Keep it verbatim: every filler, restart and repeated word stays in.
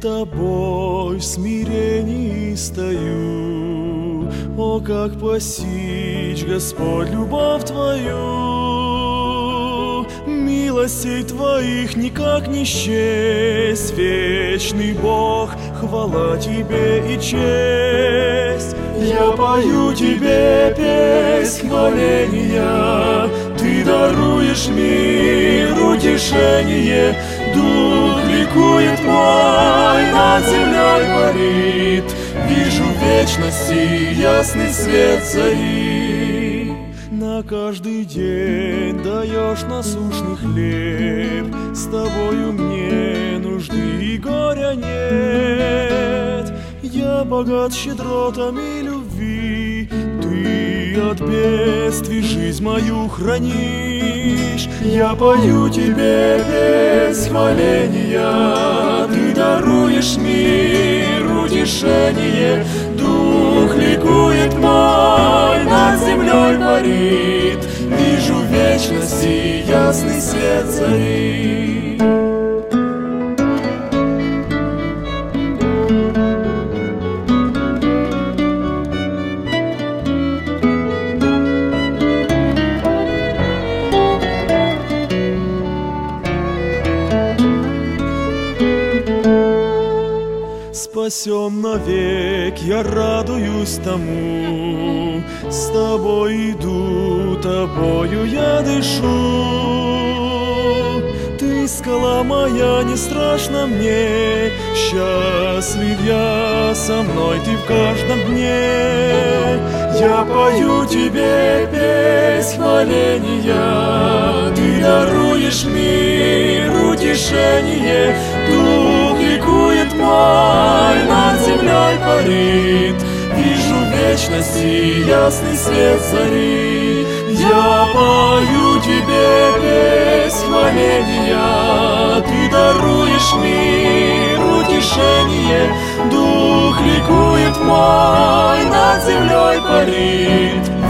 тобой в смирении стою. О, как постичь, Господь, любовь Твою! Милостей Твоих никак не счесть, вечный Бог, хвала Тебе и честь. Я пою Тебе песнь хваления, Ты даруешь мир утешение. Дух ликует мой, над землей парит, вижу в вечности ясный свет зари. На каждый день даешь насущный хлеб, с Тобою мне нужды и горя нет. Я богат щедротами любви, Ты от бедствий жизнь мою хранишь. Я пою Тебе песнь хваления, Ты даруешь мир утешение. Дух ликует мой, над землей парит, вижу в вечности ясный свет зари. Спасен навек, я радуюсь тому, с Тобой иду, Тобою я дышу. Ты скала моя, не страшно мне, счастлив я, со мной Ты в каждом дне. Я пою Тебе песнь хваления, Ты даруешь мир утешение. Дух ликует мой, над землей парит, вижу в вечности ясный свет зари. Я пою Тебе песнь хваления, Ты даруешь мир утешение. Дух ликует мой, над землей парит,